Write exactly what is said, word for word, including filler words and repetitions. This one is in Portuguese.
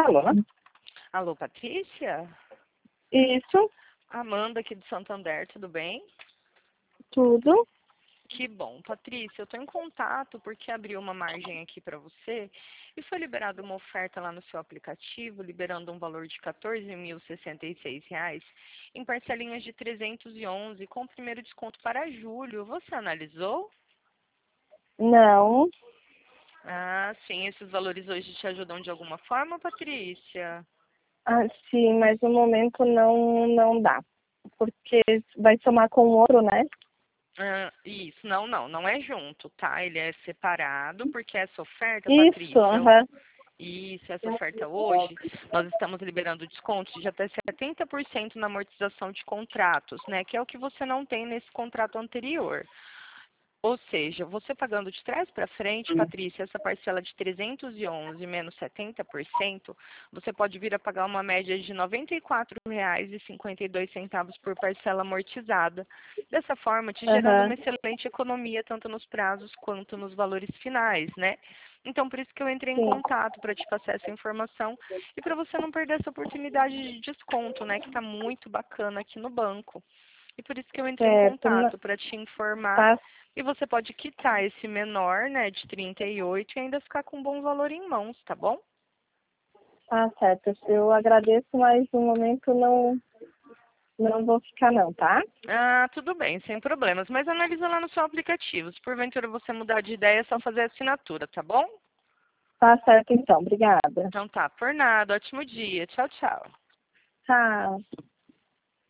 Alô? Alô, Patrícia? Isso, Amanda aqui do Santander, tudo bem? tudo. Que bom. Patrícia, eu estou em contato porque abriu uma margem aqui para você e foi liberada uma oferta lá no seu aplicativo, liberando um valor de quatorze mil e sessenta e seis reais em parcelinhas de trezentos e onze, com o primeiro desconto para julho. Você analisou? Não, Ah, sim. Esses valores hoje te ajudam de alguma forma, Patrícia? ah, sim, mas no momento não, não dá. Porque vai somar com o outro, né? Ah, isso, não, não, não é junto, tá? Ele é separado, porque essa oferta, Isso, Patrícia, aham. isso, essa oferta hoje, nós estamos liberando descontos de até setenta por cento na amortização de contratos, né? Que é o que você não tem nesse contrato anterior. Ou seja, você pagando de trás para frente, Patrícia, essa parcela de trezentos e onze menos setenta por cento, você pode vir a pagar uma média de noventa e quatro reais e cinquenta e dois centavos por parcela amortizada. Dessa forma, te gerando Aham. uma excelente economia, tanto nos prazos quanto nos valores finais, né? Então, por isso que eu entrei em Sim. contato para te passar essa informação e para você não perder essa oportunidade de desconto, né? Que está muito bacana aqui no banco. E por isso que eu entrei em Certo. N- contato para te informar. Tá, E você pode quitar esse menor, né, de trinta e oito e ainda ficar com um bom valor em mãos, tá bom? tá certo. Eu agradeço, mas no momento não, não vou ficar não, tá? Ah, tudo bem, sem problemas. Mas analisa lá no seu aplicativo. Se porventura você mudar de ideia, é só fazer a assinatura, tá bom? Tá certo então, obrigada. Então tá, por nada. Ótimo dia. Tchau, tchau. Tchau.